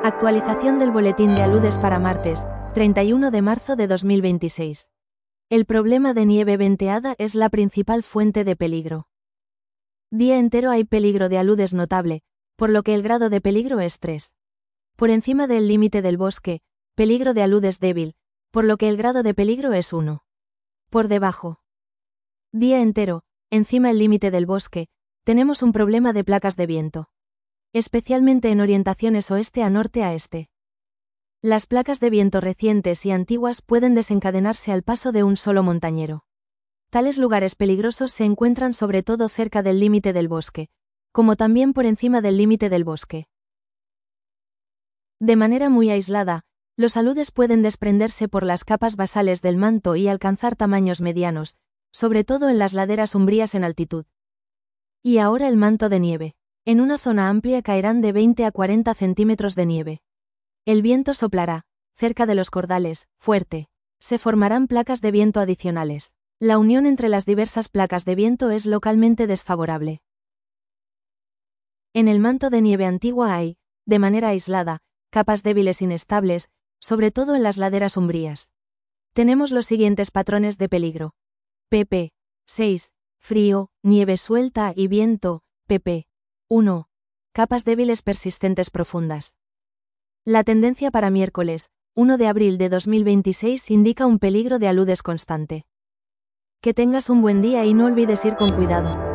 Actualización del boletín de aludes para martes, 31 de marzo de 2026. El problema de nieve venteada es la principal fuente de peligro. Día entero hay peligro de aludes notable, por lo que el grado de peligro es 3. Por encima del límite del bosque, peligro de aludes débil, por lo que el grado de peligro es 1. Por debajo. Día entero, encima el límite del bosque, tenemos un problema de placas de viento. Especialmente en orientaciones oeste a norte a este. Las placas de viento recientes y antiguas pueden desencadenarse al paso de un solo montañero. Tales lugares peligrosos se encuentran sobre todo cerca del límite del bosque, como también por encima del límite del bosque. De manera muy aislada, los aludes pueden desprenderse por las capas basales del manto y alcanzar tamaños medianos, sobre todo en las laderas umbrías en altitud. Y ahora el manto de nieve. En una zona amplia caerán de 20 a 40 centímetros de nieve. El viento soplará, cerca de los cordales, fuerte. Se formarán placas de viento adicionales. La unión entre las diversas placas de viento es localmente desfavorable. En el manto de nieve antigua hay, de manera aislada, capas débiles inestables, sobre todo en las laderas umbrías. Tenemos los siguientes patrones de peligro. pp. 6. Frío, nieve suelta y viento, pp. 1. Capas débiles persistentes profundas. La tendencia para miércoles, 1 de abril de 2026 indica un peligro de aludes constante. Que tengas un buen día y no olvides ir con cuidado.